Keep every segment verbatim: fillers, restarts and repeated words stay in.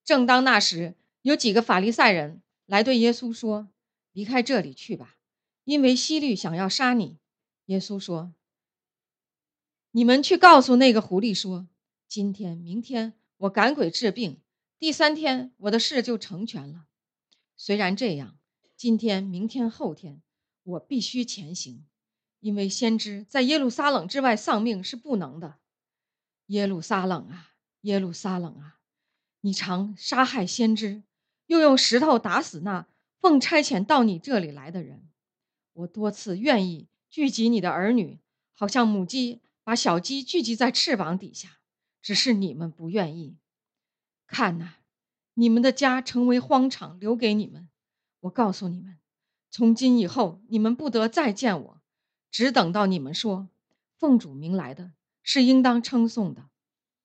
正當那時，有幾個法利賽人來對耶穌說：離開這裡去吧，因為希律想要殺你。耶穌說：你們去告訴那個狐狸說，今天明天我趕鬼治病，第三天我的事就成全了。雖然這樣，今天明天後天我必須前行，因為先知在耶路撒冷之外喪命是不能的。耶路撒冷啊，耶路撒冷啊，你常殺害先知，又用石頭打死那奉差遣到你這裡來的人。我多次願意聚集你的兒女，好像母雞把小雞聚集在翅膀底下，只是你們不願意。看哪，你們的家成為荒場，留給你們。我告訴你們，從今以後你們不得再見我，只等到你們說奉主名來的是應當稱頌的。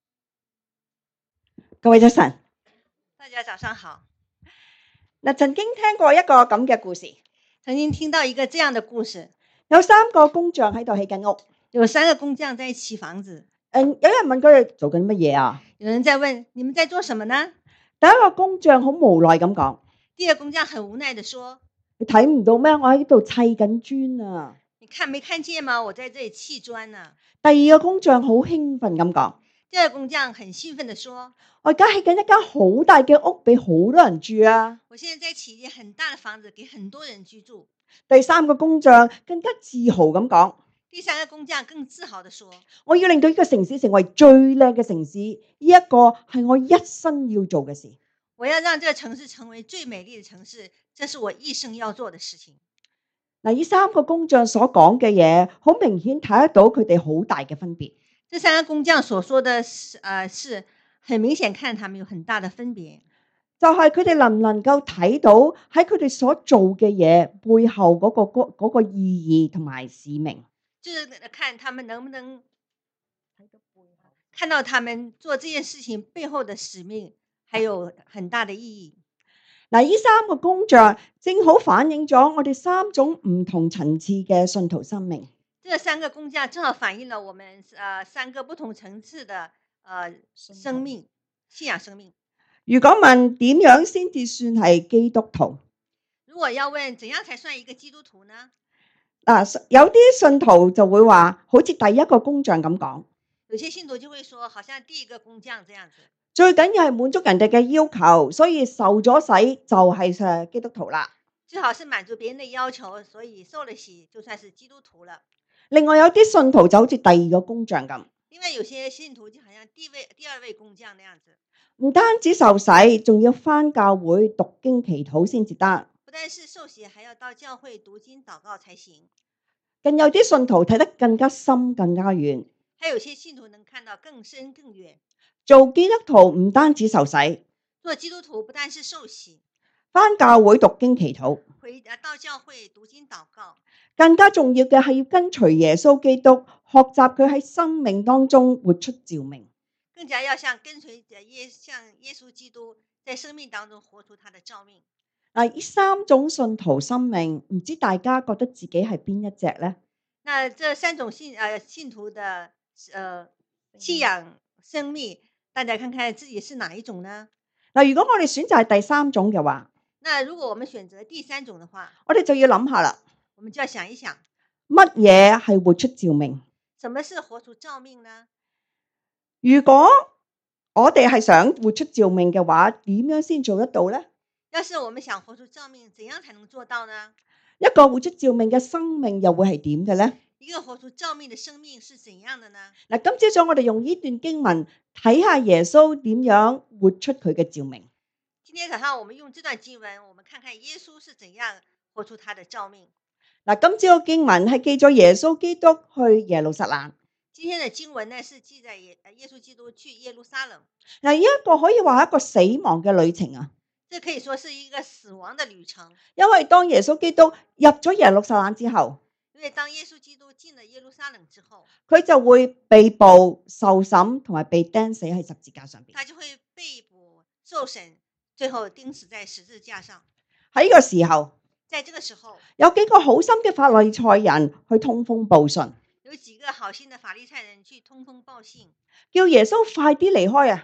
各位早晨， 大家早上好。 嗱，曾經聽過一個咁嘅故事， 曾經聽到一個這樣的故事， 有三個工匠喺度起緊屋， 有三個工匠在砌房子。 嗯，有人問佢哋做緊乜嘢啊？ 有人在問，你們在做什麼呢？ 第一個工匠好無奈咁講， 第二個工匠很無奈地說， 你睇唔到咩？我喺度砌緊磚啊！ 你看沒看見嗎？我在這裡砌磚呢。 第二個工匠好興奮咁講， 第二個工匠很興奮地說， 我而家起緊一間好大嘅屋俾好多人住啊！ 我現在在起一間很大的房子給很多人居住。 第三個工匠更加自豪咁講， 第三個工匠更自豪地說， 我要令到呢個城市成為最靚嘅城市，呢一個係我一生要做嘅事。 我要讓這個城市成為最美麗的城市，這是我一生要做的事情。 嗱，呢三個工匠所講嘅嘢，好明顯睇得到佢哋好大嘅分別。 這三個工匠所說的是，呃，是很明顯看他們有很大的分別， 就係佢哋能唔能夠睇到喺佢哋所做嘅嘢背後嗰個嗰嗰個意義同埋使命， 就是看他們能不能看到他們做這件事情背後的使命，還有很大的意義。 嗱，呢三個工匠正好反映咗我哋三種唔同層次嘅信徒生命。 這三個工匠正好反映了我們呃三個不同層次的呃生命信仰生命。 如果問點樣先至算係基督徒？ 如果要問怎樣才算一個基督徒呢？ 嗱，有啲信徒就會話，好似第一個工匠咁講。 有些信徒就會說，好像第一個工匠這樣子。 最緊要係滿足人哋嘅要求，所以受咗洗就係誒基督徒啦。 最好是滿足別人的要求，所以受了洗就算是基督徒了。 另外有啲信徒就好似第二個工匠咁， 另外有些信徒就好像第位第二位工匠那樣子， 唔單止受洗，仲要返教會讀經祈禱先至得。 不但是受洗，還要到教會讀經禱告才行。 更有啲信徒睇得更加深、更加遠。 還有些信徒能看到更深更遠。 做基督徒唔單止受洗， 做基督徒不但是受洗， 返教會讀經祈禱， 回到教會讀經禱告， 更加重要嘅係要跟隨耶穌基督，學習佢喺生命當中活出召命。 更加要像跟隨耶像耶穌基督在生命當中活出他的召命。 嗱，呢三種信徒生命，唔知大家覺得自己係邊一隻呢？ 那這三種信呃信徒的呃信仰生命，大家看看自己是哪一種呢？ 嗱，如果我哋選擇係第三種嘅話， 那如果我們選擇第三種的話， 我哋就要諗下啦， 我們就要想一想， 乜嘢係活出召命？ 什麼是活出召命呢？ 如果我哋係想活出召命嘅話，點樣先做得到呢？ 要是我們想活出召命，怎樣才能做到呢？ 一個活出召命嘅生命又會係點嘅呢？ 一個活出召命的生命是怎樣的呢？ 嗱，今朝早我哋用呢段經文睇下耶穌點樣活出佢嘅召命。 今天早上我們用這段經文，我們看看耶穌是怎樣活出他的召命。 嗱，今朝嘅經文係記咗耶穌基督去耶路撒冷。 今天的經文呢，是記載耶耶穌基督去耶路撒冷。 嗱，呢一個可以話係一個死亡嘅旅程啊！ 這可以說是一個死亡的旅程。 因為當耶穌基督入咗耶路撒冷之後， 因為當耶穌基督進了耶路撒冷之後， 佢就會被捕、受審同埋被釘死喺十字架上邊。 他就會被捕、受審，最後釘死在十字架上。 喺呢個時候， 在這個時候， 有幾個好心嘅法利賽人去通風報信， 有幾個好心的法利賽人去通風報信， 叫耶穌快啲離開啊！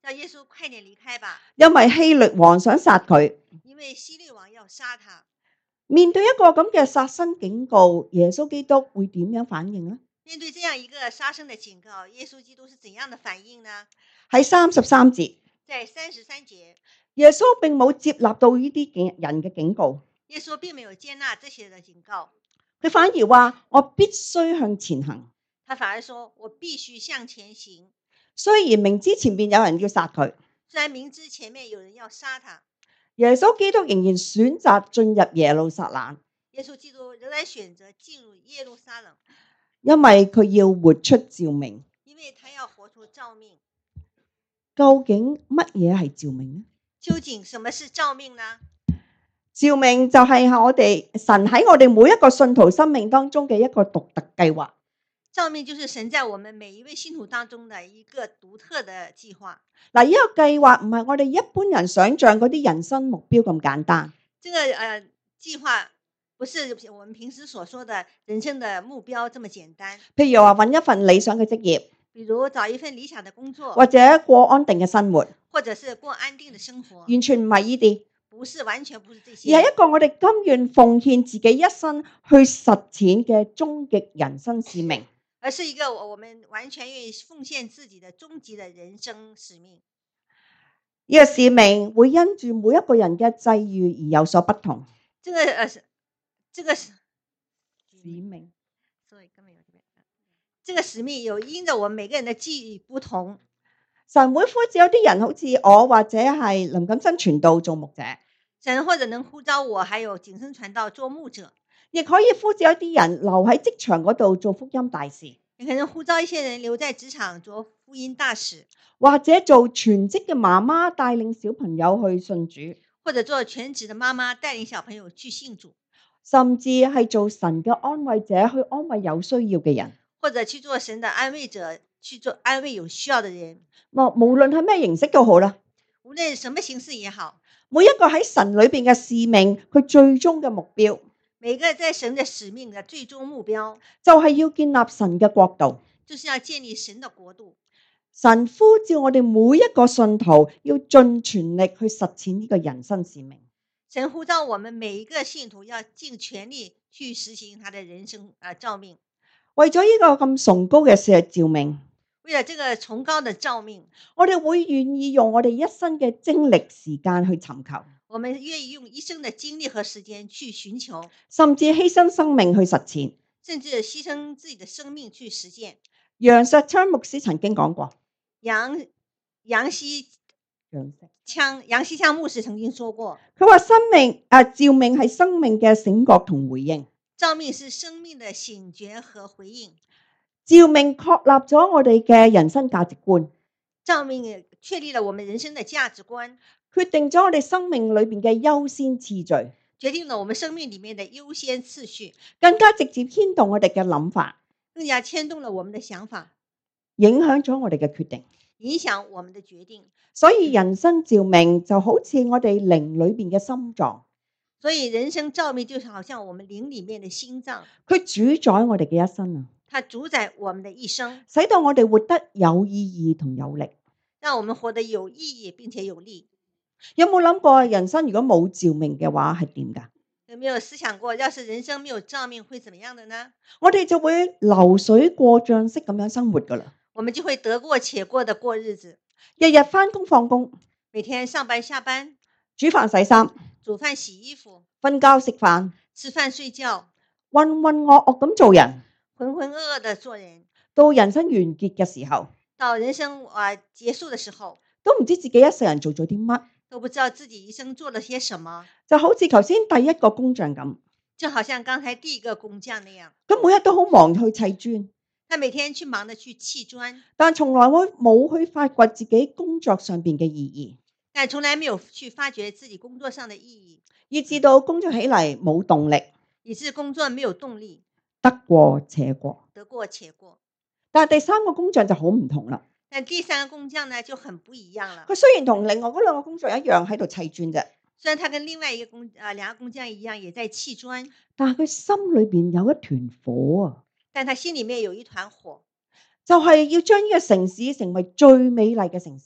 叫耶穌快點離開吧， 因為希律王想殺佢。 因為希律王要殺他。 面對一個咁嘅殺身警告，耶穌基督會點樣反應呢？ 面對這樣一個殺生的警告，耶穌基督是怎樣的反應呢？ 喺三十三節， 在三十三節， 耶穌並冇接納到呢啲警人嘅警告， 耶穌並沒有接納這些的警告， 佢反而話：我必須向前行。 他反而說：我必須向前行。 雖然明知前面有人要殺佢， 雖然明知前面有人要殺他， 耶穌基督仍然選擇進入耶路撒冷， 耶穌基督仍然選擇進入耶路撒冷， 因為佢要活出召命。 因為他要活出召命。 究竟乜嘢係召命呢？ 究竟什麼是召命呢？ 召命就係我哋神喺我哋每一個信徒生命當中嘅一個獨特計劃。 召命就是神在我們每一位信徒當中的一個獨特的計劃。 嗱，呢個計劃唔係我哋一般人想象嗰啲人生目標咁簡單。 這個呃計劃不是我們平時所說的人生的目標這麼簡單。 譬如話揾一份理想嘅職業， 比如找一份理想的工作， 或者過安定嘅生活， 或者是過安定的生活， 完全唔係呢啲， 不是完全不是這些， 而係一個我哋甘願奉獻自己一生去實踐嘅終極人生使命。 而是一個我們完全願意奉獻自己的終極的人生使命。 呢個使命會因住每一個人嘅際遇而有所不同。 這個呃，這個使命， 所以根本有這邊，這個使命有因着我們每個人的際遇不同。 神會呼召有啲人好似我或者係林錦生傳道做牧者， 神或者能呼召我，還有景生傳道做牧者。 亦可以呼召一啲人留喺職場嗰度做福音大使， 也可能呼召一些人留在職場做福音大使， 或者做全職嘅媽媽帶領小朋友去信主， 或者做全職的媽媽帶領小朋友去信主， 甚至係做神嘅安慰者去安慰有需要嘅人， 或者去做神的安慰者，去做安慰有需要的人。 無論係咩形式都好啦， 無論什麼形式也好， 每一個喺神裏邊嘅使命，佢最終嘅目標， 每個在神的使命的最終目標， 就係要建立神嘅國度， 就是要建立神的國度。 神呼召我哋每一個信徒要盡全力去實踐呢個人生使命。 神呼召我們每一個信徒要盡全力去實行他的人生啊召命。 為咗呢個咁崇高嘅事嘅召命， 為了這個崇高的召命， 我哋會願意用我哋一生嘅精力時間去尋求， 我們願意用一生的精力和時間去尋求， 甚至犧牲生命去實踐， 甚至犧牲自己的生命去實踐。 楊石昌牧師曾經講過， 楊楊希楊石昌楊希昌牧師曾經說過， 佢話生命啊，召命係生命嘅醒覺同回應， 召命是生命的醒覺和回應。 召命確立咗我哋嘅人生價值觀， 召命確立了我們人生的價值觀， 決定咗我哋生命裏邊嘅優先次序， 決定了我們生命裡面的優先次序， 更加直接牽動我哋嘅諗法， 更加牽動了我們的想法， 影響咗我哋嘅決定， 影響我們的決定。 所以人生召命就好似我哋靈裏邊嘅心臟， 所以人生召命就好像我們靈裡面的心臟， 佢主宰我哋嘅一生啊， 它主宰我們的一生， 使到我哋活得有意義同有力。 讓我們活得有意義並且有力。 有冇諗過人生如果冇召命嘅話係點㗎？ 有沒有思想過，要是人生沒有召命會怎麼樣的呢？ 我哋就會流水過賬式咁樣生活㗎啦， 我們就會得過且過的過日子， 日日返工放工， 每天上班下班， 煮飯洗衫， 煮飯洗衣服， 瞓覺食飯， 吃飯睡覺， 渾渾噩噩咁做人， 渾渾噩噩的做人， 到人生完結嘅時候， 到人生啊結束的時候， 都唔知自己一世人做咗啲乜， 都不知道自己一生做了些什麼， 就好似頭先第一個工匠咁， 就好像剛才第一個工匠那樣， 咁每日都好忙去砌磚， 他每天去忙着去砌磚， 但從來我冇去發掘自己工作上邊嘅意義， 但從來沒有去發掘自己工作上的意義， 以至到工作起嚟冇動力， 以致工作沒有動力， 得過且過。 得過且過。 但係第三個工匠就好唔同啦， 但第三個工匠呢就很不一樣了。 佢雖然同另外嗰兩個工匠一樣喺度砌磚啫， 雖然他跟另外一個工啊兩個工匠一樣，也在砌磚， 但係佢心裏邊有一團火啊， 但他心裡面有一團火， 就係要將呢個城市成為最美麗嘅城市，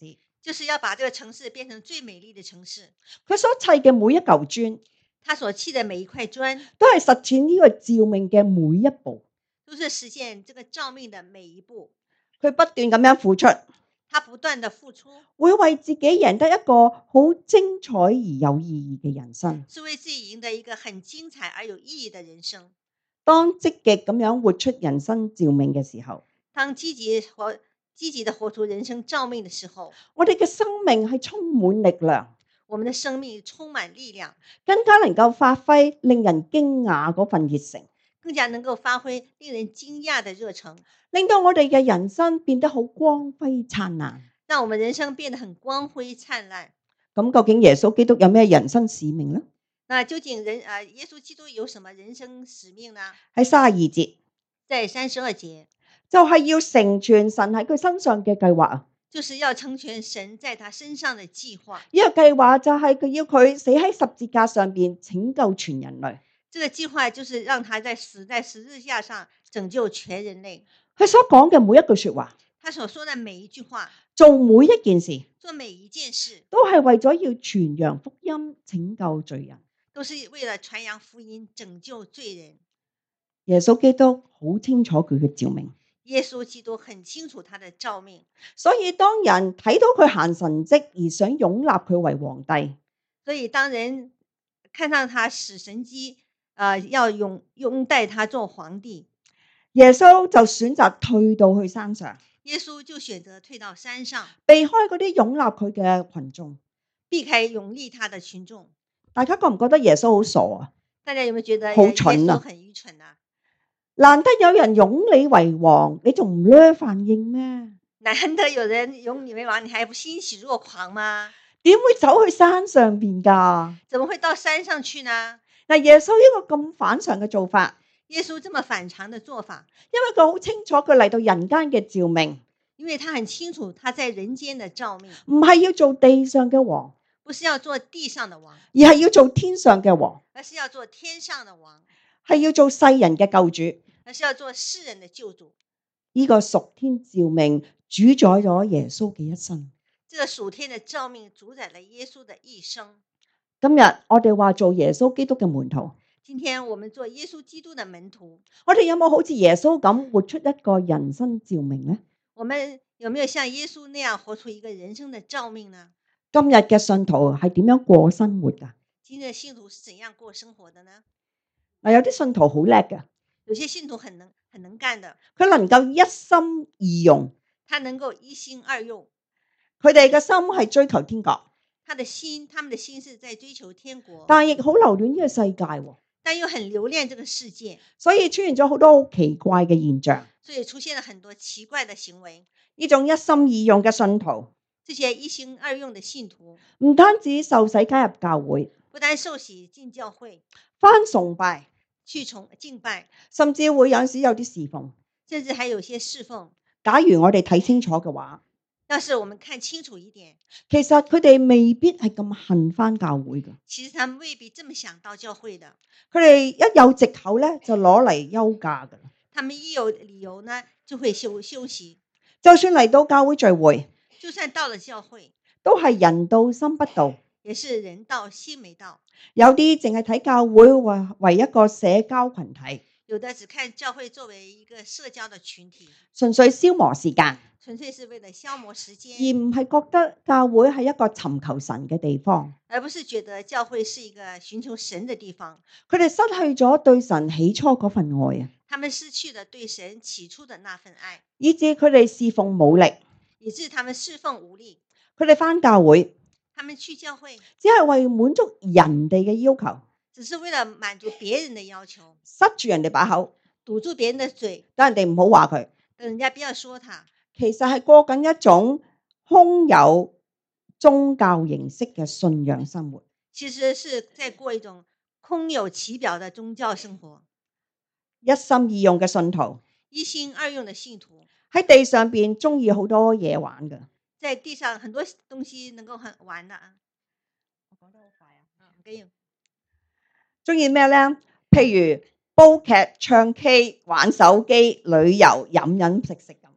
就是要把這個城市變成最美麗的城市。 佢所砌嘅每一嚿磚， 他所砌的每一塊磚， 都係實踐呢個召命嘅每一步。 都是實現這個召命的每一步。 佢不斷咁樣付出， 他不斷的付出， 會為自己贏得一個好精彩而有意義嘅人生， 是為自己贏得一個很精彩而有意義的人生。 當積極咁樣活出人生召命嘅時候， 當積極活積極的活出人生召命的時候， 我哋嘅生命係充滿力量， 我們的生命充滿力量， 更加能夠發揮令人驚訝嗰份熱誠， 更加能夠發揮令人驚訝的熱誠， 令到我哋嘅人生變得好光輝燦爛， 讓我們人生變得很光輝燦爛。 咁究竟耶穌基督有咩人生使命呢？ 那究竟人啊，耶穌基督有什麼人生使命呢？ 喺三十二節， 在三十二節， 就係要成全神喺佢身上嘅計劃啊！ 就是要成全神在他身上的計劃。 呢個計劃就係佢要佢死喺十字架上邊拯救全人類。 這個計劃就是讓他在死在十字架上拯救全人類。 佢所講嘅每一句說話， 他所說的每一句話， 做每一件事， 做每一件事， 都係為咗要傳揚福音，拯救罪人。 都是為了傳揚福音，拯救罪人。 耶穌基督好清楚佢嘅召命， 耶穌基督很清楚他的召命， 所以當人睇到佢行神蹟而想擁立佢為皇帝， 所以當人看到他使神蹟，呃，要擁擁戴他做皇帝， 耶穌就選擇退到去山上， 耶穌就選擇退到山上， 避開嗰啲擁立佢嘅群眾， 避開擁立他的群眾。 大家覺唔覺得耶穌好傻啊？ 大家有沒有覺得好蠢啊？ 耶穌很愚蠢啊？ 難得有人擁你為王，你仲唔咧反應咩？ 難得有人擁你為王，你還不欣喜若狂嗎？ 點會走去山上邊噶？ 怎麼會到山上去呢？ 嗱，耶穌呢個咁反常嘅做法， 耶穌這麼反常的做法， 因為佢好清楚佢嚟到人間嘅召命， 因為他很清楚他在人間的召命， 唔係要做地上嘅王， 不是要做地上的王， 而係要做天上嘅王， 而是要做天上的王， 係要做世人嘅救主， 而是要做世人的救主。 呢個屬天召命主宰咗耶穌嘅一生。 這個屬天的召命主宰了耶穌的一生。 今日我哋話做耶穌基督嘅門徒， 今天我們做耶穌基督的門徒， 我哋有冇好似耶穌咁活出一個人生召命呢？ 我們有沒有像耶穌那樣活出一個人生的召命呢？ 今日嘅信徒係點樣過生活噶？ 今日的信徒是怎樣過生活的呢？ 嗱，有啲信徒好叻嘅， 有些信徒很能很能幹的， 佢能夠一心二用， 他能夠一心二用， 佢哋嘅心係追求天國， 他的心，他們的心是在追求天國， 但係亦好留戀呢個世界， 但又很留戀這個世界， 所以出現咗好多好奇怪嘅現象。 所以出現了很多奇怪的行為。 呢種一心二用嘅信徒， 這些一心二用的信徒， 唔單止受洗加入教會， 不但受洗進教會， 返崇拜， 去崇敬拜， 甚至會有陣時有啲侍奉。 甚至還有些侍奉。 假如我哋睇清楚嘅話， 要是我們看清楚一點， 其實佢哋未必係咁恨返教會嘅。 其實他們未必這麼想到教會的。 佢哋一有藉口咧，就攞嚟休假噶啦。 他們一有理由呢，就會休休息。 就算嚟到教會聚會， 就算到了教會， 都係人到心不到， 也是人到心沒到。 有啲淨係睇教會為為一個社交群體， 有的只看教會作為一個社交的群體， 純粹消磨時間， 純粹是為了消磨時間， 而唔係覺得教會係一個尋求神嘅地方， 而不是覺得教會是一個尋求神的地方。 佢哋失去咗對神起初嗰份愛啊， 他們失去了對神起初的那份愛， 以致佢哋侍奉冇力， 以致他們侍奉無力。 佢哋返教會， 他們去教會， 只係為滿足人哋嘅要求， 只是為了滿足別人的要求， 塞住人哋把口， 堵住別人的嘴， 等人哋唔好話佢。 等人家不要說他。 其實係過緊一種空有宗教形式嘅信仰生活， 其實是在過一種空有其表的宗教生活。 一心二用嘅信徒， 一心二用的信徒喺地上邊中意好多嘢玩㗎， 在地上很多東西能夠很玩的啊。我講得好快啊，唔緊要。 中意咩咧？譬如煲劇、唱 K、玩手機、旅遊、飲飲食食咁。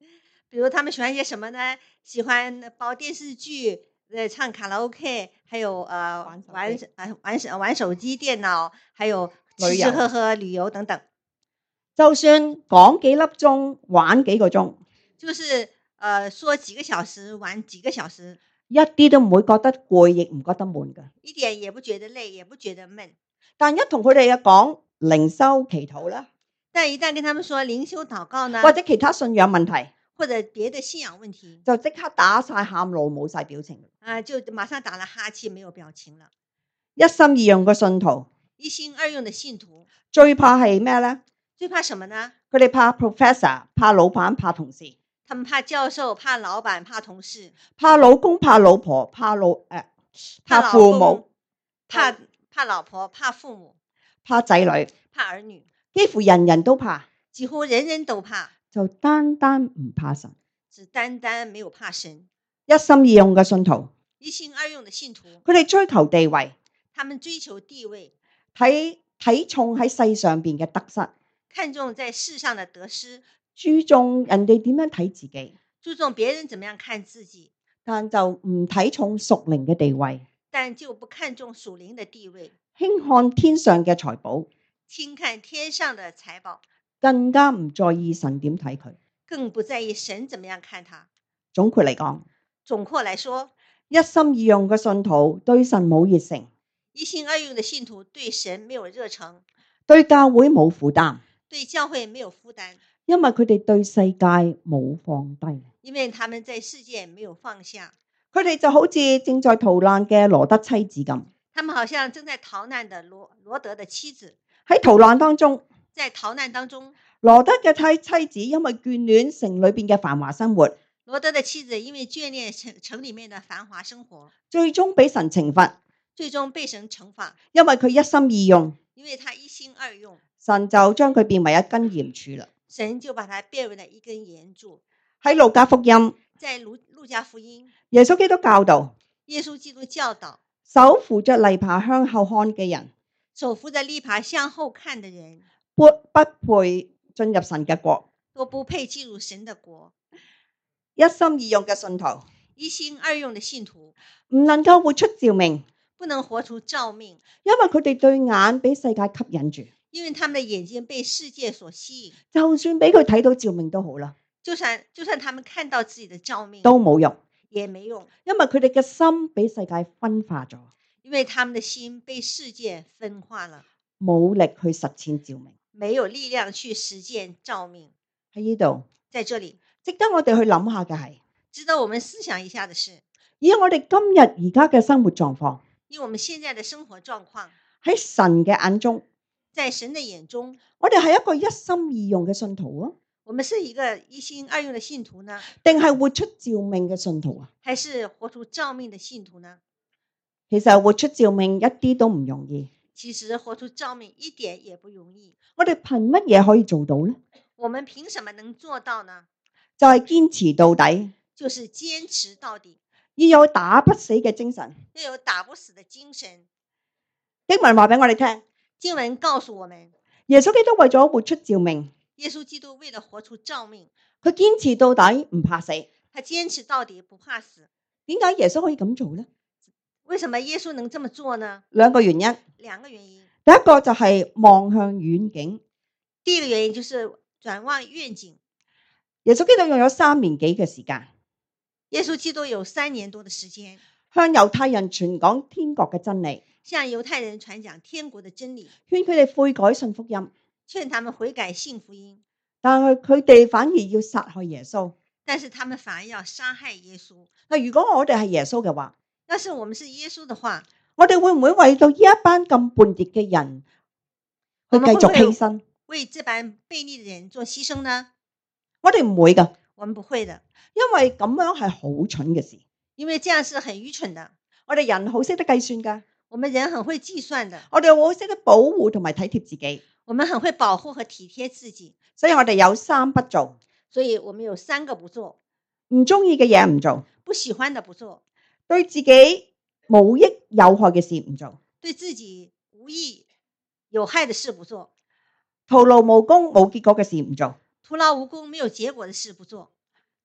比如他們喜歡一些什麼呢？喜歡播電視劇，呃，唱卡拉 OK，還有呃玩手玩機呃玩手玩手機、電腦，還有吃吃旅遊喝喝、旅遊等等。 就算講幾粒鐘，玩幾個鐘， 就是呃說幾個小時，玩幾個小時， 一啲都唔會覺得攰，亦唔覺得悶㗎。 一點也不覺得累，也不覺得悶。 但一同佢哋嘅講靈修祈禱啦， 但一旦跟他們說靈修禱告呢， 或者其他信仰問題， 或者別的信仰問題， 就即刻打晒喊路，冇晒表情。 啊，就馬上打了哈欠，沒有表情了。 一心二用嘅信徒， 一心二用的信徒最怕係咩呢？ 最怕什麼呢？ 佢哋怕 professor， 怕老闆，怕同事， 他們怕教授，怕老闆，怕同事， 怕老公，怕老婆，怕老誒、呃， 怕怕父母， 怕怕老婆，怕父母， 怕仔女， 怕兒女， 幾乎人人都怕， 幾乎人人都怕， 就單單唔怕神。 只單單沒有怕神。 一心二用嘅信徒， 一心二用的信徒， 佢哋追求地位， 他們追求地位， 睇睇重喺世上邊嘅得失， 看重在世上的得失， 注重人哋點樣睇自己， 注重別人怎麼樣看自己， 但就唔睇重屬靈嘅地位， 但就不看重屬靈的地位， 輕看天上嘅財寶， 輕看天上的財寶， 更加唔在意神點睇佢。 更不在意神怎麼樣看他。 總括嚟講， 總括來說， 一心二用嘅信徒對神冇熱誠， 一心二用的信徒對神沒有熱誠， 對教會冇負擔， 對教會沒有負擔， 因為佢哋對世界冇放低， 因為他們在世界沒有放下。 佢哋就好似正在逃難嘅羅德妻子咁， 他們好像正在逃難的羅羅德的妻子， 喺逃難當中， 在逃難當中， 羅德嘅妻妻子因為眷戀城裏邊嘅繁華生活， 羅德的妻子因為眷戀城城裏面的繁華生活， 最終俾神懲罰， 最終被神懲罰， 因為佢一心二用， 因為他一心二用， 神就將佢變為一根鹽柱啦。 神就把他變為了一根鹽柱。 喺路加福音， 在路路加福音， 耶穌基督教導， 耶穌基督教導， 手扶着犁耙向後看嘅人， 手扶着犁耙向後看的人， 不不配進入神嘅國。 都不配進入神的國。 一心二用嘅信徒， 一心二用的信徒唔能夠活出召命， 不能活出召命， 因為佢哋對眼俾世界吸引住， 因為他們的眼睛被世界所吸引。 就算俾佢睇到召命都好啦， 就算就算他們看到自己的召命都冇用， 也沒用， 因為佢哋嘅心俾世界分化咗， 因為他們的心被世界分化了， 冇力去實踐召命。 沒有力量去實踐召命。 喺呢度， 在這裡值得我哋去諗下嘅係， 值得我們思想一下的是， 以我哋今日而家嘅生活狀況， 以我們現在的生活狀況， 喺神嘅眼中， 在神的眼中， 我哋係一個一心二用嘅信徒啊， 我們是一個一心二用的信徒呢， 定係活出召命嘅信徒啊？ 還是活出召命的信徒呢？ 其實活出召命一啲都唔容易， 其實活出召命一點也不容易。 我哋憑乜嘢可以做到呢？ 我們憑什麼能做到呢？ 就係堅持到底， 就是堅持到底， 要有打不死嘅精神。 要有打不死的精神。 經文話俾我哋聽， 經文告訴我們， 耶穌基督為咗活出召命， 耶穌基督為了活出召命， 佢堅持到底，唔怕死。 他堅持到底，不怕死。 點解耶穌可以咁做呢？ 為什麼耶穌能這麼做呢？ 兩個原因， 兩個原因。 第一個就係望向遠景。 第一個原因就是轉望願景。 耶穌基督用咗三年幾嘅時間， 耶穌基督有三年多的時間， 向猶太人傳講天國嘅真理， 向猶太人傳講天國的真理， 勸佢哋悔改信福音， 勸他們悔改信福音。 但係佢哋反而要殺害耶穌。 但是他們反而要殺害耶穌。 嗱，如果我哋係耶穌嘅話， 要是我們是耶穌的話， 我哋會唔會為到呢一班咁叛逆嘅人去繼續犧牲？ 為這班悖逆的人做犧牲呢？ 我哋唔會噶， 我們不會的， 因為咁樣係好蠢嘅事。 因為這樣是很愚蠢的。 我哋人好識得計算噶， 我們人很會計算的， 我哋好識得保護同埋體貼自己， 我們很會保護和體貼自己。 所以我哋有三不做， 所以我們有三個不做： 唔中意嘅嘢唔做， 不喜歡的不做， 對自己無益有害嘅事唔做， 對自己無益有害的事不做， 徒勞無功冇結果嘅事唔做。 徒勞無功沒有結果的事不做。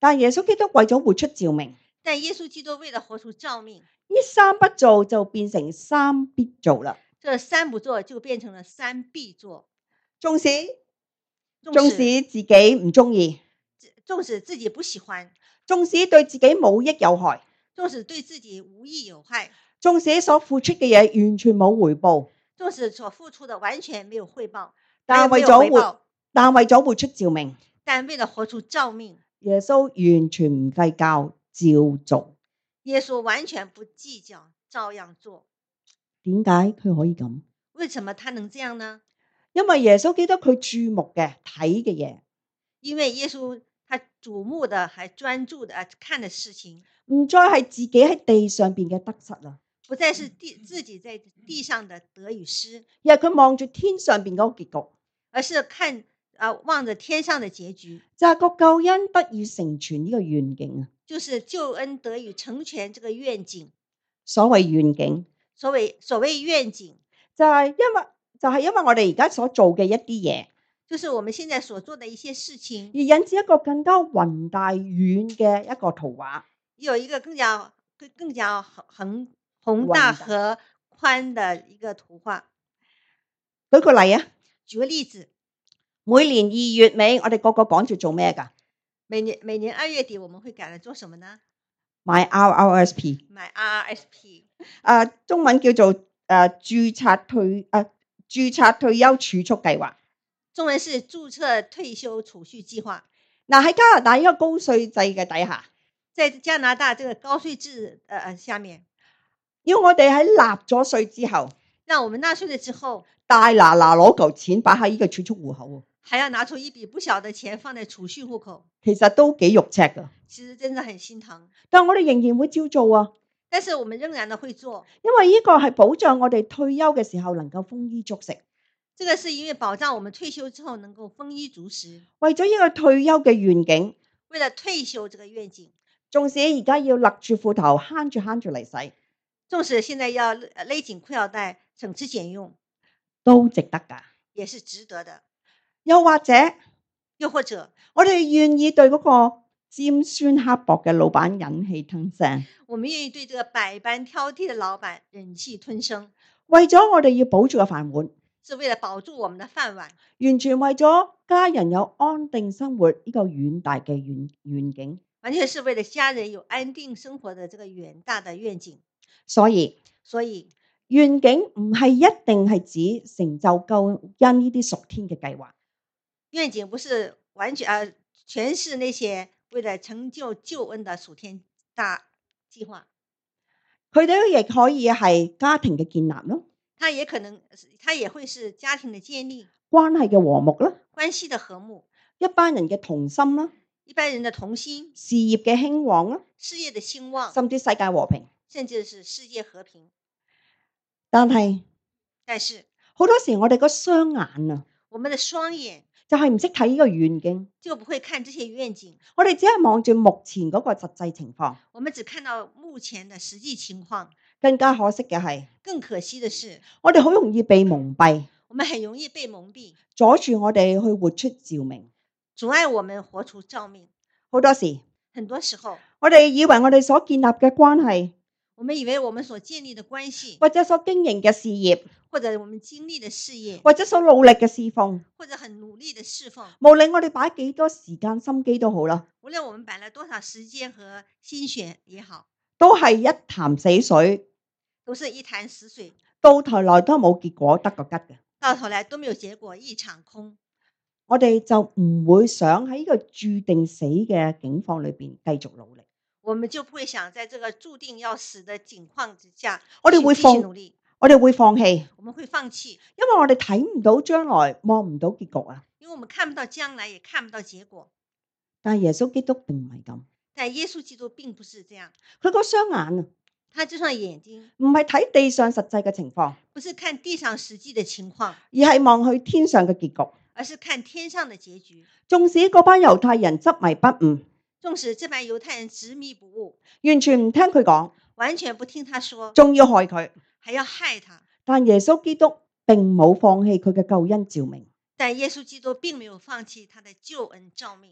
但耶穌基督為咗活出召命， 但耶穌基督為了活出召命， 呢三不做就變成三必做啦。 這三不做就變成了三必做。 縱使縱縱使自己唔中意， 縱使自己不喜歡， 縱使對自己冇益有害， 縱使對自己無益有害， 縱使所付出嘅嘢完全冇回報， 縱使所付出的完全沒有回報， 但為咗活，但為咗活出召命， 但為了活出召命， 耶穌完全唔計較，照做。 耶穌完全不計較，照樣做。 點解佢可以咁？ 為什麼他能這樣呢？ 因為耶穌基督佢注目嘅睇嘅嘢， 因為耶穌他矚目的還專注的看的事情， 唔再係自己喺地上邊嘅得失啦， 不再是地自己在地上的得與失， 而係佢望住天上邊嗰個結局， 而是看啊、呃、望着天上的結局， 就係個救恩得以成全呢個願景啊。 就是救恩得以成全這個願景。 所謂願景， 所謂所謂願景， 就係因為就係因為我哋而家所做嘅一啲嘢， 就是我們現在所做的一些事情， 而引致一個更加宏大遠嘅一個圖畫， 有一個更加更更加宏宏大和寬的一個圖畫。 舉個例啊， 舉個例子， 每年二月尾，我哋個個趕住做咩㗎？ 每年每年二月底，我們會趕嚟做什麼呢？ 買 R R S P， 買 R R S P， 啊，中文叫做誒註冊退誒註冊退休儲蓄計劃。 中文是註冊退休儲蓄計劃。 嗱，喺加拿大呢個高稅制嘅底下， 在加拿大這個高稅制誒誒下面， 要我哋喺納咗稅之後， 讓我們納稅了之後， 大嗱嗱攞嚿錢擺喺呢個儲蓄戶口， 還要拿出一筆不小的錢放在儲蓄戶口， 其實都幾肉赤噶。 其實真的很心疼。 但我哋仍然會照做啊， 但是我們仍然的會做， 因為呢個係保障我哋退休嘅時候能夠豐衣足食。 這個是因為保障我們退休之後能夠豐衣足食。 為咗呢個退休嘅願景， 為了退休這個願景， 縱使而家要勒住褲頭慳住慳住嚟使， 縱使現在要勒緊褲腰帶省吃儉用， 都值得噶， 也是值得的。 又或者， 又或者， 我哋願意對嗰個尖酸刻薄嘅老闆忍氣吞聲， 我們願意對這個百般挑剔的老闆忍氣吞聲， 為咗我哋要保住個飯碗， 是為了保住我們的飯碗， 完全為咗家人有安定生活呢個遠大嘅願願景， 完全是為了家人有安定生活的這個遠大的願景。 所以， 所以願景唔係一定係指成就救恩呢啲屬天嘅計劃。 願景不是完全啊，全是那些為了成就救恩的屬天大計劃。 佢哋亦可以係家庭嘅建立咯， 它也可能，它也會是家庭的建立， 關係嘅和睦啦， 關係的和睦， 一班人嘅同心啦， 一般人的同心， 事業嘅興旺啦， 事業的興旺， 甚至世界和平。 甚至是世界和平。 但係， 但是好多時我哋個雙眼啊， 我們的雙眼就係唔識睇呢個願景， 就不會看這些願景。 我哋只係望住目前嗰個實際情況。 我們只看到目前的實際情況。 更加可惜嘅係， 更可惜的是， 我哋好容易被蒙蔽， 我們很容易被蒙蔽， 阻住我哋去活出召命， 阻礙我們活出召命。 好多時， 很多時候， 我哋以為我哋所建立嘅關係， 我們以為我們所建立的關係， 或者所經營嘅事業， 或者我們經歷的事業， 或者所努力嘅侍奉， 或者很努力的侍奉， 無論我哋擺幾多時間心機都好啦， 無論我們擺了多少時間和心血也好， 都係一潭死水， 都是一潭死水， 到頭來都冇結果，得個吉嘅。 到頭來都沒有結果，一場空。 我哋就唔會想喺呢個注定死嘅境況裏邊繼續努力， 我們就不會想在這個注定要死的境況之下， 我哋會放努力， 我哋會放棄， 我們會放棄， 因為我哋睇唔到將來，望唔到結局啊。 因為我們看不到將來，也看不到結果。 但係耶穌基督並唔係咁， 但耶穌基督並不是這樣， 佢個雙眼啊， 他這雙眼睛唔係睇地上實際嘅情況， 不是看地上實際的情況， 而係望去天上嘅結局。 而是看天上的結局。 縱使嗰班猶太人執迷不悟， 縱使這班猶太人執迷不悟， 完全唔聽佢講， 完全不聽他說， 仲要害佢， 還要害他。 但耶穌基督並冇放棄佢嘅救恩召命， 但耶穌基督並沒有放棄他的救恩召命，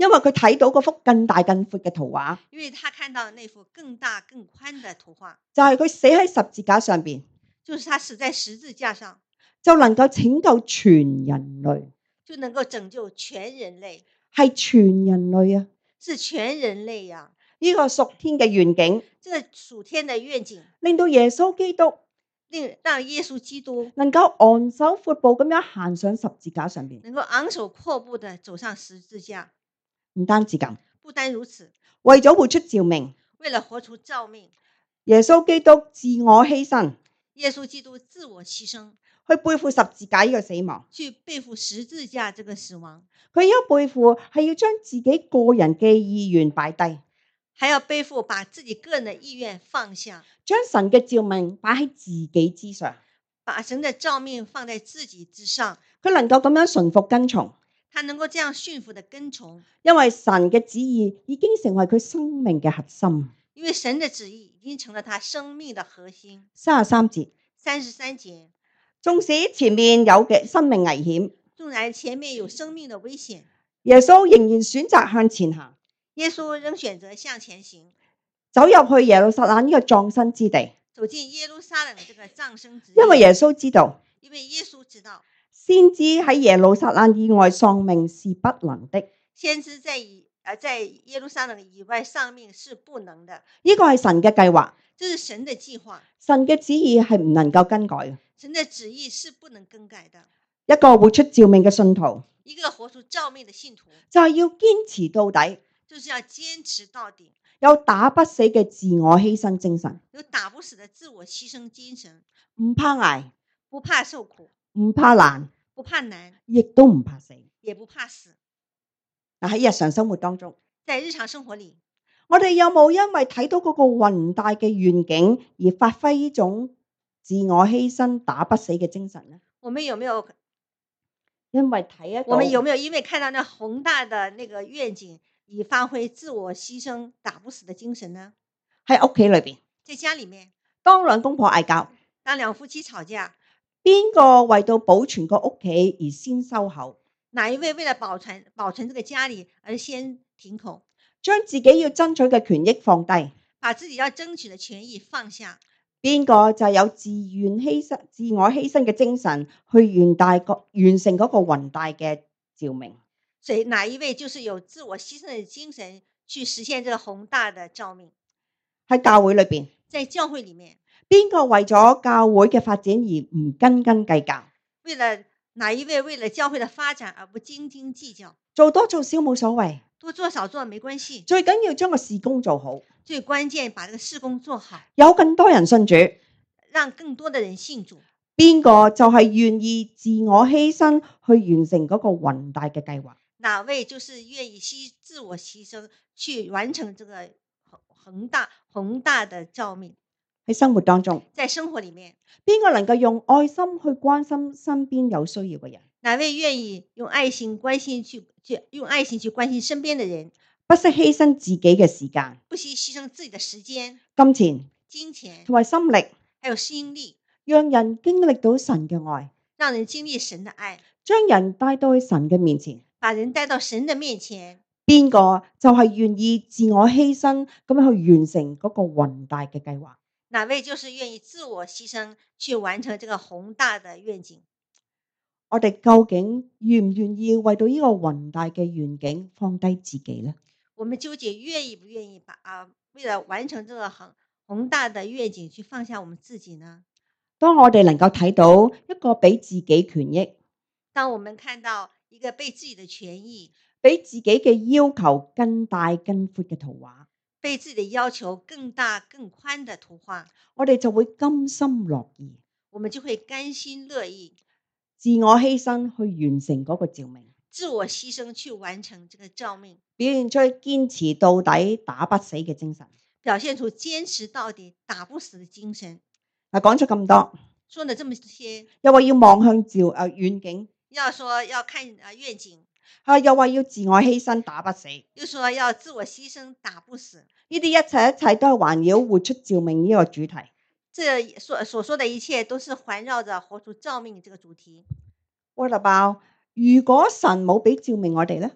因為佢睇到嗰幅更大更闊嘅圖畫， 因為他看到那幅更大更寬的圖畫， 就係佢死喺十字架上邊， 就是他死在十字架上， 就能夠拯救全人類， 就能夠拯救全人類， 係全人類啊！ 是全人類呀、啊！ 呢個屬天嘅願景， 這個屬天的願景， 令到耶穌基督令讓耶穌基督能夠昂首闊步咁樣行上十字架上邊， 能夠昂首闊步地走上十字架。 唔單止咁， 不單如此， 為咗活出召命， 為了活出召命， 耶穌基督自我犧牲， 耶穌基督自我犧牲， 去背負十字架呢個死亡， 去背負十字架這個死亡。 佢要背負係要將自己個人嘅意願擺低， 還要背負把自己個人的意願放下， 將神嘅召命擺喺自己之上， 把神的召命放在自己之上。 佢能夠咁樣順服跟從， 他能夠這樣順服的跟從， 因為神嘅旨意已經成為佢生命嘅核心。 因為神的旨意已經成了他生命的核心。 三十三節， 三十三節， 縱使前面有嘅生命危險， 縱然前面有生命的危險， 耶穌仍然選擇向前行， 耶穌仍選擇向前行， 走入去耶路撒冷呢個葬身之地， 走進耶路撒冷這個葬身之地。 因為耶穌知道， 因為耶穌知道， 先知喺耶路撒冷以外喪命是不能的。 先知在以呃在耶路撒冷以外喪命是不能的。 呢個係神嘅計劃， 這是神的計劃， 神嘅旨意係唔能夠更改嘅。 神的旨意是不能更改的。 一個活出召命嘅信徒， 一個活出召命的信徒， 就係要堅持到底， 就是要堅持到底， 有打不死嘅自我犧牲精神， 有打不死的自我犧牲精神， 唔怕捱， 不怕受苦， 唔怕難， 不怕難， 亦都唔怕死。 也不怕死。 嗱，喺日常生活當中， 在日常生活裏， 我哋有冇因為睇到嗰個宏大嘅願景而發揮呢種自我犧牲打不死嘅精神呢？ 我們有沒有？ 因為睇一， 我們有沒有因為看到那宏大的那個願景而發揮自我犧牲打不死的精神呢？ 喺屋企裏邊， 在家裏面， 當兩公婆嗌交， 當兩夫妻吵架， 邊個為到保存個屋企而先收口？ 哪一位為了保存保存這個家裏而先停口， 將自己要爭取嘅權益放低， 把自己要爭取的權益放下？ 邊個就有自願犧牲、自我犧牲嘅精神去完大個完成嗰個宏大嘅召命？ 所以哪一位就是有自我犧牲的精神去實現這個宏大的召命？ 喺教會裏邊， 在教會裏面， 邊個為咗教會嘅發展而唔斤斤計較？ 為了哪一位為了教會的發展而不斤斤計較？ 做多做少冇所謂， 多做少做沒關係， 最緊要將個事工做好。 最關鍵把這個事工做好， 有更多人信主， 讓更多的人信主。 邊個就係願意自我犧牲去完成嗰個宏大嘅計劃？ 哪位就是願意犧自我犧牲去完成這個宏大宏大的召命？ 喺生活當中， 在生活裏面， 邊個能夠用愛心去關心身邊有需要嘅人？ 哪位願意用愛心關心去去用愛心去關心身邊的人？ 不惜犧牲自己嘅時間， 不惜犧牲自己的時間、 金錢、 金錢同埋心力， 還有心力， 讓人經歷到神嘅愛， 讓人經歷神的愛， 將人帶到去神嘅面前。 把人帶到神的面前。 邊個就係願意自我犧牲咁樣去完成嗰個宏大嘅計劃？ 哪位就是願意自我犧牲去完成這個宏大的願景？ 我哋究竟願唔願意為到呢個宏大嘅願景放低自己呢？ 我們究竟願意不願意把啊，為了完成這個宏宏大的願景去放下我們自己呢？ 當我哋能夠睇到一個俾自己權益， 當我們看到一個被自己的權益， 俾自己嘅要求更大更闊嘅圖畫， 被自己的要求更大更寬的圖畫， 我哋就會甘心樂意， 我們就會甘心樂意， 自我犧牲去完成嗰個召命， 自我犧牲去完成這個召命， 表現出堅持到底打不死嘅精神， 表現出堅持到底打不死的精神。 嗱，講咗咁多， 說了這麼些， 又話要望向召誒遠景， 要說要看啊願景， 啊又話要自我犧牲打不死， 又說要自我犧牲打不死， 呢啲一切一切都係環繞活出召命呢個主題。 這所所說的一切都是環繞着活出召命這個主題。 What about 如果神冇俾召命我哋呢？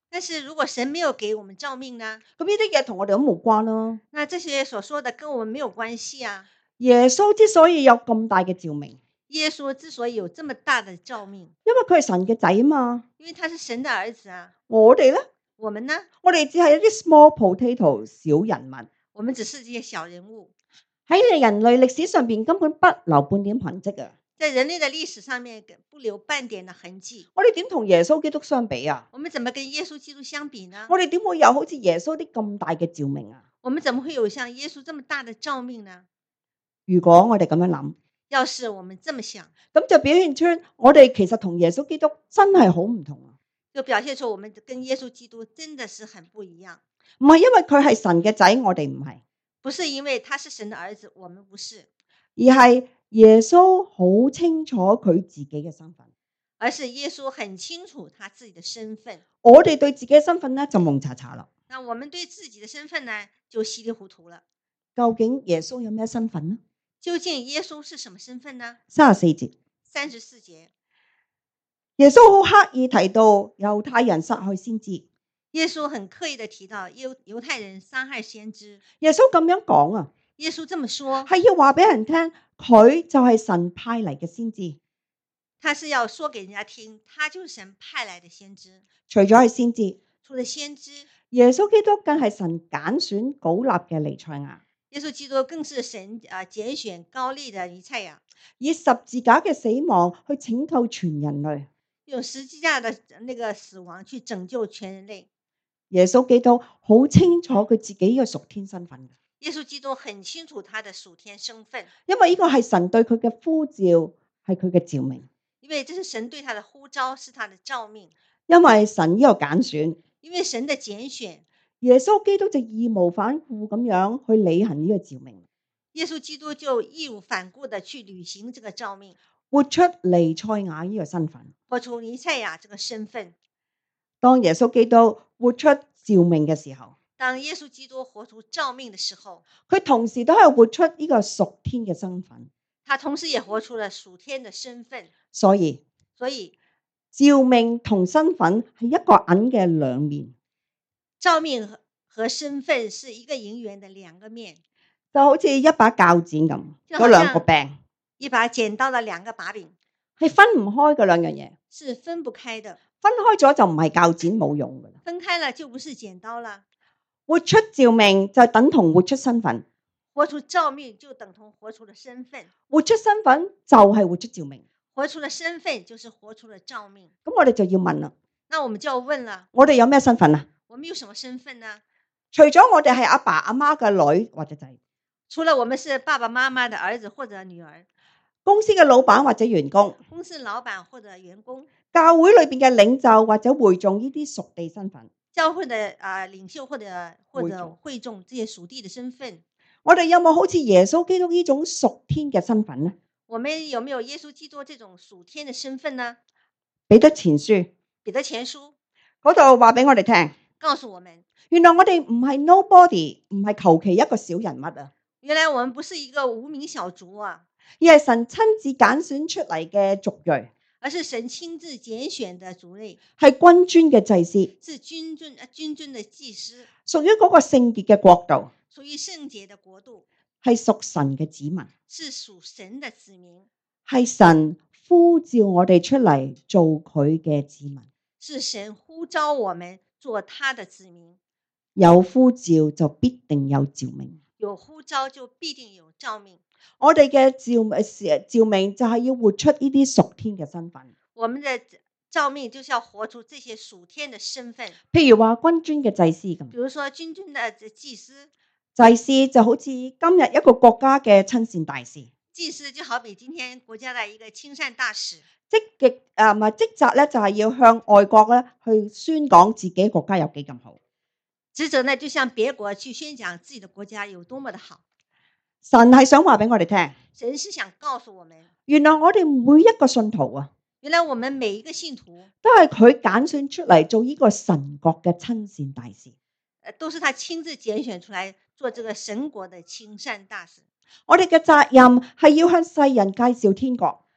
但是如果神沒有給我們召命呢？ 咁呢啲嘢同我哋都冇關咯。 那這些所說的跟我們沒有關係啊。 耶穌之所以有咁大嘅召命， 耶穌之所以有這麼大的召命， 因為佢係神嘅仔啊嘛。 因為他是神的兒子啊。 我哋咧， 我們呢？ 我哋只係一啲 small potato 小人物， 我們只是這些小人物， 喺人類歷史上邊根本不留半點痕跡啊！ 在人類的歷史上面不留半點的痕跡。 我哋點同耶穌基督相比啊？ 我們怎麼跟耶穌基督相比呢？ 我哋點會有好似耶穌啲咁大嘅召命啊？ 我們怎麼會有像耶穌這麼大的召命呢？ 如果我哋咁樣諗， 要是我們這麼想， 咁就表現出我哋其實同耶穌基督真係好唔同啊！ 就表現出我們跟耶穌基督真的是很不一樣。 唔係因為佢係神嘅仔，我哋唔係， 不是因為他是神的兒子，我們不是， 而係耶穌好清楚佢自己嘅身份， 而是耶穌很清楚他自己的身份。 我哋對自己嘅身份咧就蒙查查啦。 那我們對自己的身份呢就稀里糊塗了。 究竟耶穌有咩身份呢？ 究竟耶穌是什麼身份呢？ 三十四節， 三十四節， 耶穌好刻意提到猶太人殺害先知。 耶穌很刻意的提到猶猶太人殺害先知。 耶穌咁樣講啊， 耶穌這麼說， 係要話俾人聽，佢就係神派嚟嘅先知。 他是要說給人家聽，他就是神派來的先知。 除咗係先知， 除了先知， 耶穌基督更係神揀選膏立嘅彌賽亞。 耶穌基督更是神啊揀選膏立的彌賽亞， 以十字架嘅死亡去拯救全人類， 用十字架的那個死亡去拯救全人類。 耶穌基督好清楚佢自己嘅屬天身份。 耶穌基督很清楚他的屬天身份， 因為呢個係神對佢嘅呼召，係佢嘅召命。 因為這是神對他的呼召，是他的召命。 因為神呢個揀選， 因為神的揀選， 耶穌基督就義無反顧咁樣去履行呢個召命。 耶穌基督就義無反顧的去履行這個召命， 活出彌賽亞呢個身份。 活出彌賽亞這個身份。 當耶穌基督活出召命嘅時候， 當耶穌基督活出召命的時候， 佢同時都係活出呢個屬天嘅身份。 他同時也活出了屬天的身份。 所以， 所以召命同身份係一個銀嘅兩面。 召命和身份是一個銀元的兩個面， 就好似一把鉸剪咁，嗰兩個柄， 一把剪刀的兩個把柄， 係分唔開嘅兩樣嘢， 是分不開的。 分開咗就唔係鉸剪冇用噶啦。 分開了就不是剪刀了。 活出召命就等同活出身份， 活出召命就等同活出了身份， 活出身份就係活出召命。 活出了身份就是活出了召命。 咁我哋就要問啦， 那我們就要問了， 我哋有咩身份啊？ 我們有什麼身份呢？ 除咗我哋係阿爸阿媽嘅女或者仔， 除了我們是爸爸媽媽的兒子或者女兒， 公司嘅老闆或者員工， 公司老闆或者員工， 教會裏邊嘅領袖或者會眾呢啲屬地身份， 教會的啊、呃、領袖或者或者會眾這些屬地的身份， 我哋有冇好似耶穌基督呢種屬天嘅身份呢？ 我們有沒有耶穌基督這種屬天的身份呢？ 彼得前書彼得前書嗰度話俾我哋聽， 告訴我們， 原來我哋唔係 nobody，唔係求其一個小人物啊， 原來我們不是一個無名小卒啊， 而係神親自揀選出嚟嘅族裔， 而是神親自揀選的族類， 係君尊嘅祭司， 是君尊君尊的祭司， 屬於嗰個聖潔嘅國度， 屬於聖潔的國度， 係屬神嘅子民， 是屬神的子民， 係神呼召我哋出嚟做佢嘅子民。 是神呼召我們做他的子民。 有呼召就必定有召命， 有呼召就必定有召命。 我哋嘅召召命就係要活出呢啲屬天嘅身份。 我們的召命就是要活出這些屬天的身份。 譬如話君尊嘅祭司咁， 比如說君尊的祭司， 祭司就好似今日一個國家嘅親善大使。 祭司就好比今天國家的一個親善大使。 積極誒唔係職責咧，就係要向外國咧去宣講自己國家有幾咁好。 職責呢，就向別國去宣講自己的國家有多麼的好。 神係想話俾我哋聽， 神是想告訴我們， 原來我哋每一個信徒啊， 原來我們每一個信徒都係佢揀選出嚟做呢個神國嘅親善大使。 都是他親自揀選出來做這個神國的親善大使。 我哋嘅責任係要向世人介紹天國。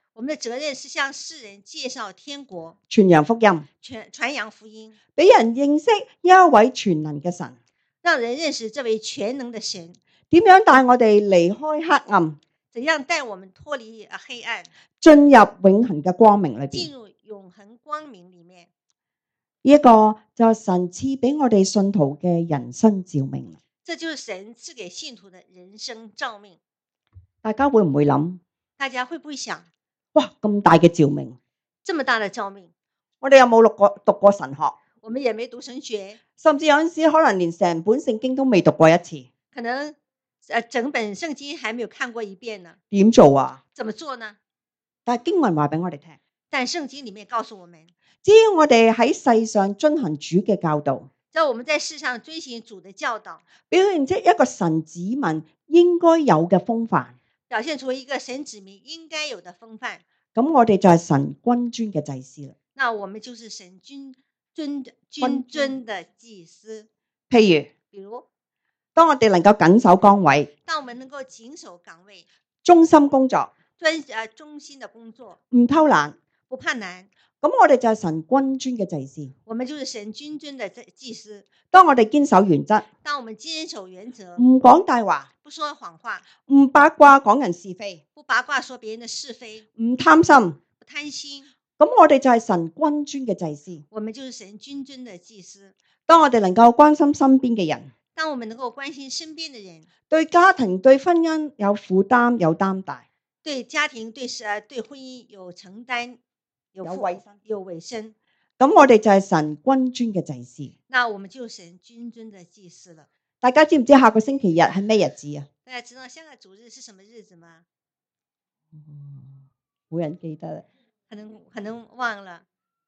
我們的責任是向世人介紹天國， 傳揚福音， 傳傳揚福音， 俾人認識呢一位全能嘅神， 讓人認識這位全能的神， 點樣帶我哋離開黑暗， 怎樣帶我們脫離黑暗， 進入永恆嘅光明裏邊。 進入永恆光明裏面。 呢一個就係神賜俾我哋信徒嘅人生照明。 這就是神賜給信徒的人生照明。 大家會唔會諗？ 大家會不會想？ 哇，咁大嘅照明， 這麼大的照明， 我哋有冇讀過讀過神學？ 我們也沒讀神學， 甚至有陣時可能連成本聖經都未讀過一次。 可能呃整本聖經還沒有看過一遍呢。 點做啊？ 怎麼做呢？ 但係經文話俾我哋聽， 但聖經裡面告訴我們， 只要我哋喺世上遵行主嘅教導， 只要我們在世上遵行主的教導， 表現出一個神子民應該有嘅風範， 表現出一個神子民應該有的風範， 咁我哋就係神君尊嘅祭司啦。 那我們就是神君尊君尊的祭司。 譬如， 比如當我哋能夠緊守崗位， 當我們能夠謹守崗位， 忠心工作， 專呃忠心的工作， 唔偷懶， 不怕難， 咁我哋就係神君尊嘅祭司。 我們就是神君尊的祭司。 當我哋堅守原則， 當我們堅守原則， 唔講大話， 不說謊話， 唔八卦講人是非， 不八卦說別人的是非， 唔貪心， 不貪心， 咁我哋就係神君尊嘅祭司。 我們就是神君尊的祭司。 當我哋能夠關心身邊嘅人， 當我們能夠關心身邊的人， 對家庭對婚姻有負擔有擔帶， 對家庭對呃對婚姻有承擔，有有委身有委身， 咁我哋就係神君尊嘅祭司。 那我們就是神君尊的祭司了。 大家知唔知下個星期日係咩日子啊？ 大家知道下個主日是什麼日子嗎？ 冇人記得啦。 可能可能忘了。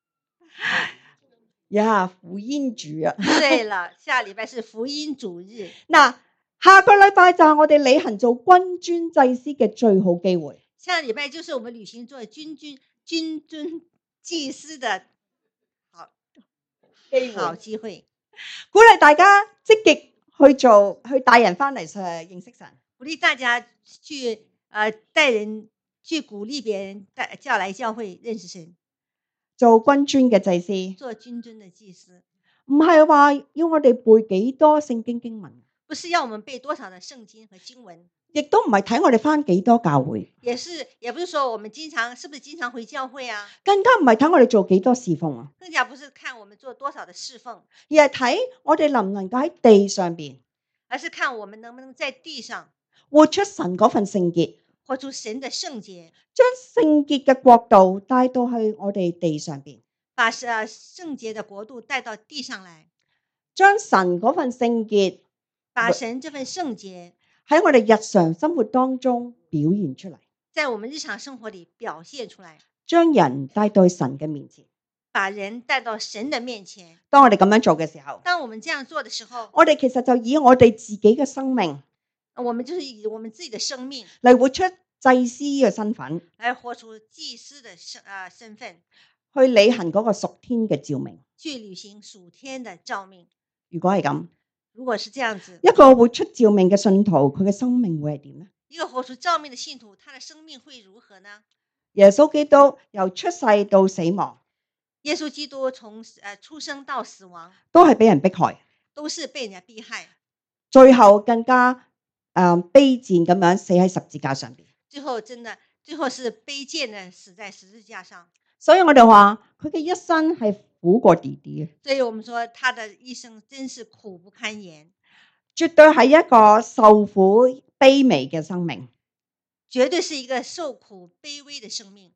呀，福音主啊！ 對了，下禮拜是福音主日。 嗱，下個禮拜就係我哋履行做君尊祭司嘅最好機會。 下個禮拜就是我們履行做君君君尊祭司的好機會好機會， 鼓勵大家積極去做，去帶人翻嚟認識神。 鼓勵大家去呃帶人去鼓勵別人帶叫來教會認識神， 做君尊嘅祭司， 做君尊的祭司， 唔係話要我哋背幾多聖經經文， 不是要我們背多少的聖經和經文， 亦都唔係睇我哋翻幾多教會， 也是也不是說我們經常是不是經常回教會啊， 更加唔係睇我哋做幾多侍奉啊， 更加不是看我們做多少的侍奉， 而係睇我哋能唔能夠喺地上邊， 而是看我們能不能在地上活出神嗰份聖潔， 活出神的聖潔， 將聖潔嘅國度帶到去我哋地上邊， 把聖潔的國度帶到地上來， 將神嗰份聖潔， 把神這份聖潔喺我哋日常生活當中表現出嚟， 在我們日常生活裏表現出來， 將人帶到神嘅面前， 把人帶到神的面前。 當我哋咁樣做嘅時候， 當我們這樣做的時候， 我哋其實就以我哋自己嘅生命， 我們就是以我們自己的生命嚟活出祭司嘅身份， 來活出祭司的身啊身份， 去履行嗰個屬天嘅召命。 去履行屬天的召命。 如果係咁， 如果是這樣子， 一個活出召命嘅信徒，佢嘅生命會係點呢？ 一個活出召命的信徒，他的生命會如何呢？ 耶穌基督由出世到死亡， 耶穌基督從呃出生到死亡， 都係俾人迫害， 都是被人家迫害， 最後更加誒、呃、卑賤咁樣死喺十字架上邊。 最後真的最後是卑賤的死在十字架上。所所以我哋話佢嘅一生係苦過弟弟嘅， 以我們說他的一生真是苦不堪言， 絕對係一個受苦卑微嘅生命， 絕對是一個受苦卑微的生命。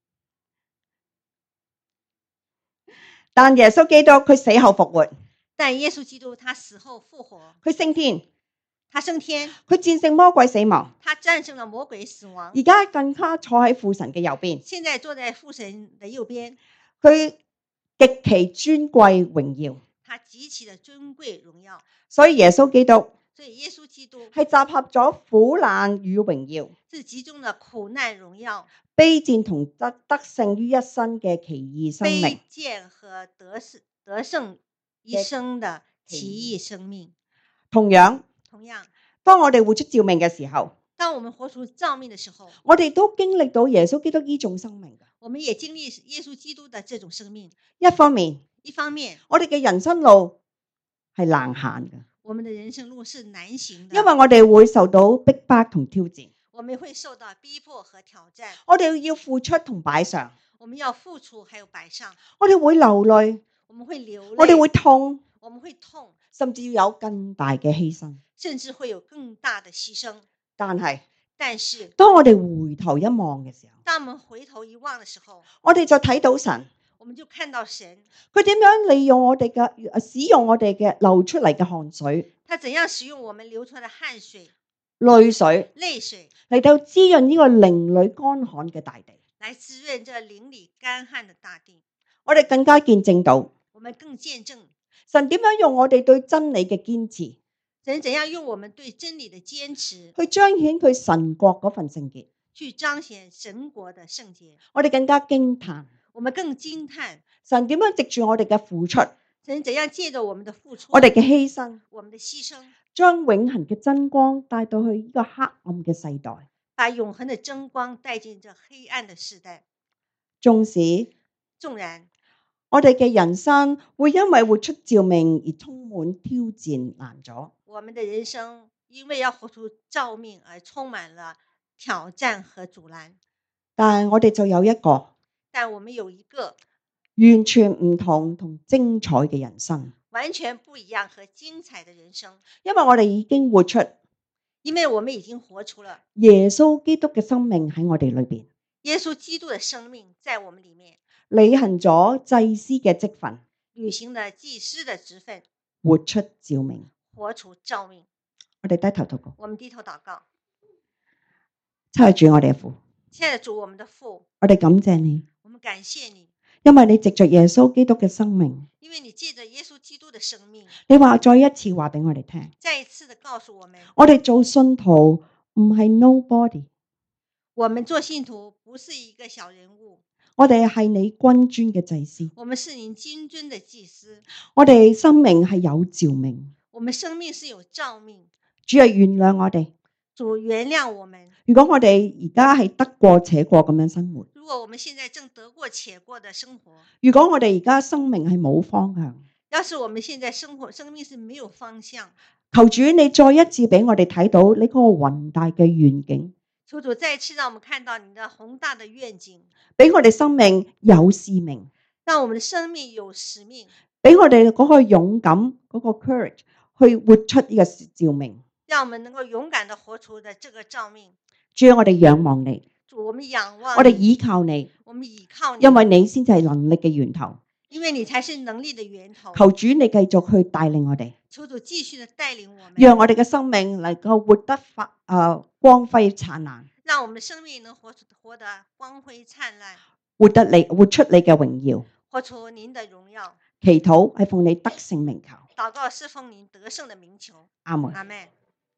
但耶穌基督佢死後復活， 但耶穌基督他死後復活， 佢升天， 他升天， 佢戰勝魔鬼死亡， 他戰勝了魔鬼死亡， 而家更加坐喺父神嘅右邊， 現在坐在父神的右邊， 佢極其尊貴榮耀， 他極其的尊貴榮耀。 所以耶穌基督所以耶穌基督係集合咗苦難與榮耀， 是集中了苦難榮耀、 卑賤同得得勝於一身嘅奇異生命卑。賤和得勝得勝一生的奇異生命。 同樣， 同樣， 當我哋活出召命嘅時候， 當我們活出照命的時候， 我哋都經歷到耶穌基督呢種生命嘅。 我們也經歷耶穌基督的這種生命。 一方面， 一方面， 我哋嘅人生路係難行嘅， 我們的人生路是難行的， 因為我哋會受到逼迫同挑戰， 我們會受到逼迫和挑戰， 我哋要付出同擺上， 我們要付出還有擺上， 我哋會流淚， 我們會流淚， 我哋會痛， 我們會痛， 甚至要有更大嘅犧牲。 甚至會有更大的犧牲。 但係但是當我哋回頭一望嘅時候， 當我們回頭一望的時候， 我哋就睇到神， 我們就看到神， 佢點樣利用我哋嘅使用我哋嘅流出嚟嘅汗水、 他怎樣使用我們流出來的汗水、 淚水淚水嚟到滋潤呢個靈裏乾旱嘅大地。 來滋潤這靈裏乾旱的大地。 我哋更加見證到我們更見證神點樣用我哋對真理嘅堅持， 神怎樣用我們對真理的堅持去彰顯佢神國嗰份聖潔， 去彰顯神國的聖潔。 我哋更加驚嘆， 我們更驚嘆神點樣藉住我哋嘅付出， 神怎樣借着我們的付出， 我哋嘅犧牲， 我們的犧牲， 將永恆嘅真光帶到去呢個黑暗嘅世代。 把永恆的真光帶進這黑暗的世代。 縱使縱然我哋嘅人生會因為活出召命而充滿挑戰難阻， 我們的人生因為要活出召命而充滿了挑戰和阻攔， 但係我哋就有一個但我們有一個完全唔同同精彩嘅人生， 完全不一樣和精彩的人生， 因為我哋已經活出因為我們已經活出了耶穌基督嘅生命喺我哋裏邊， 耶穌基督的生命在我們裡面， 履行咗祭司嘅職分， 履行了祭司的職分， 活出召命。 活出召命。 我哋低頭禱告， 我們低頭禱告， 親愛主我哋嘅父， 親愛的主，我們的父， 我哋感謝你， 我們感謝你， 因為你藉着耶穌基督嘅生命， 因為你借着耶穌基督的生命， 你話再一次話俾我哋聽， 再一次的告訴我們， 我哋做信徒唔係 nobody， 我們做信徒不是一個小人物， 我哋係你君尊嘅祭司， 我們是您君尊的祭司， 我哋生命係有召命。 我們生命是有召命。 主係原諒我哋， 主原諒我們。 如果我哋而家係得過且過咁樣生活， 如果我們現在正得過且過的生活， 如果我哋而家生命係冇方向， 要是我們現在生活生命是沒有方向， 求主你再一次俾我哋睇到你嗰個宏大嘅願景， 求主再一次讓我們看到你的宏大的願景， 俾我哋生命有使命， 讓我們的生命有使命， 俾我哋嗰個勇敢嗰個 courage 去活出呢個召命。 讓我們能夠勇敢地活出的這個召命。 主，我哋仰望你， 主，我們仰望你， 我哋依靠你， 我們倚靠你， 因為你先至係能力嘅源頭。 因為你才是能力的源頭。 求主你繼續去帶領我哋， 求主繼續地帶領我們， 讓我哋嘅生命能夠活得發誒光輝燦爛， 讓我們的生命能活出活得光輝燦爛， 活得你活出你嘅榮耀。 活出您的榮耀。 祈禱係奉你得勝名求， 禱告是奉您得勝的名求。 阿門。 阿們。